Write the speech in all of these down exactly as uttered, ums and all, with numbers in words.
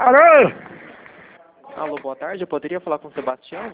Alô? Alô, boa tarde. Eu poderia falar com o Sebastião?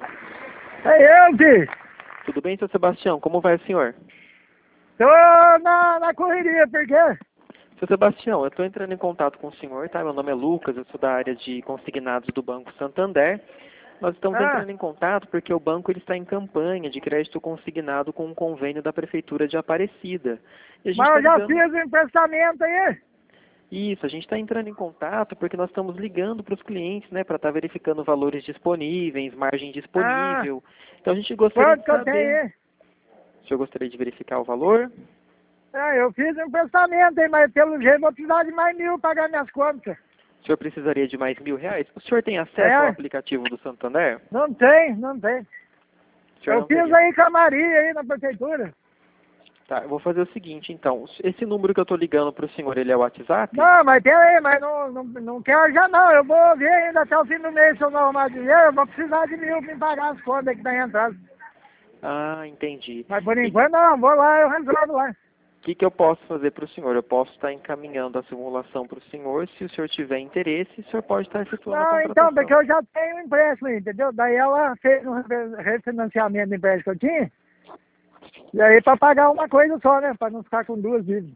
É eu, que Tudo bem, seu Sebastião? Como vai o senhor? tô na, na correria, por quê? Seu Sebastião, eu estou entrando em contato com o senhor, tá? Meu nome é Lucas, eu sou da área de consignados do Banco Santander. Nós estamos Ah, entrando em contato porque o banco ele está em campanha de crédito consignado com um convênio da Prefeitura de Aparecida. E a gente mas está eu já ligando... fiz o emprestamento aí. Isso, a gente está entrando em contato porque nós estamos ligando para os clientes, né, para estar verificando valores disponíveis, margem Ah, disponível. Então a gente gostaria quanto de que eu tenho saber... aí? O senhor gostaria de verificar o valor? Ah, eu fiz o emprestamento aí, mas pelo jeito vou precisar de mais mil pra pagar minhas contas. O senhor precisaria de mais mil reais? O senhor tem acesso ao É, aplicativo do Santander? não tem, não tem. O senhor Eu não fiz teria. aí com a Maria aí na prefeitura. Tá, eu vou fazer o seguinte, então. Esse número que eu estou ligando para o senhor, ele é o WhatsApp? Não, mas tem aí, mas não, não, não quero já não. Eu vou ver ainda até o fim do mês se eu não arrumar dinheiro. Eu vou precisar de mil pra me pagar as contas que tá entrando. Ah, entendi. Mas por E enquanto não, vou lá, eu resolvo lá. o que, que eu posso fazer para o senhor? Eu posso estar encaminhando a simulação para o senhor. Se o senhor tiver interesse, o senhor pode estar efetuando a Não, contratação. então, porque eu já tenho um empréstimo, entendeu? Daí ela fez um re- refinanciamento do empréstimo que eu tinha. E aí pra pagar uma coisa só, né? Pra não ficar com duas dívidas.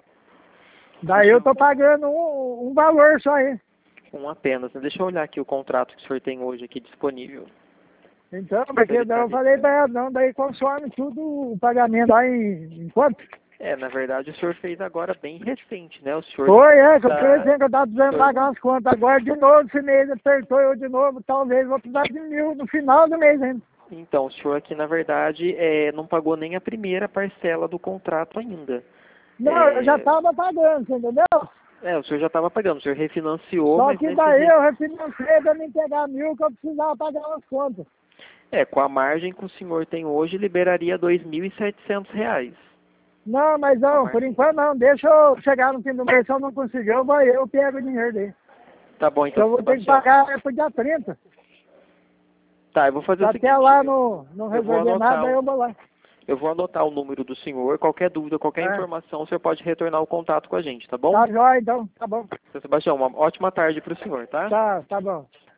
Daí Deixa eu eu... tô pagando um, um valor só aí. Um apenas, né? Deixa eu olhar aqui o contrato que o senhor tem hoje aqui disponível. Então, Deixa eu ver se porque ele daí tá eu falei ligado. pra ela, não, daí consome tudo o pagamento lá em, em quanto? É, na verdade, o senhor fez agora bem recente, né? O senhor Foi, é, que eu tá... pensei que eu tava precisando pagar umas contas. Agora de novo, esse mês apertou eu de novo, talvez vou precisar de mil no final do mês ainda. Então, o senhor aqui, na verdade, é, não pagou nem a primeira parcela do contrato ainda. Não, eu já É, tava pagando, você entendeu? é, o senhor já estava pagando, o senhor refinanciou, Só mas que nesse... daí re- eu refinancei pra me entregar mil que eu precisava pagar umas contas. É, com a margem que o senhor tem hoje, liberaria dois mil e setecentos reais. Não, mas Com a não, por margem. enquanto não. Deixa eu chegar no fim do mês, se eu não conseguir, eu vou, eu pego o dinheiro dele. Tá bom, Que então, eu vou ter que Sebastião. pagar é pro dia trinta. Tá, eu vou fazer Se o até seguinte, lá eu, não, não eu vou resolver nada, anotar aí o, eu vou lá. eu vou anotar o número do senhor, qualquer dúvida, qualquer É, informação, o senhor pode retornar o contato com a gente, tá bom? tá jóia então, tá bom. Seu Sebastião, uma ótima tarde para o senhor, tá? Tá, tá bom.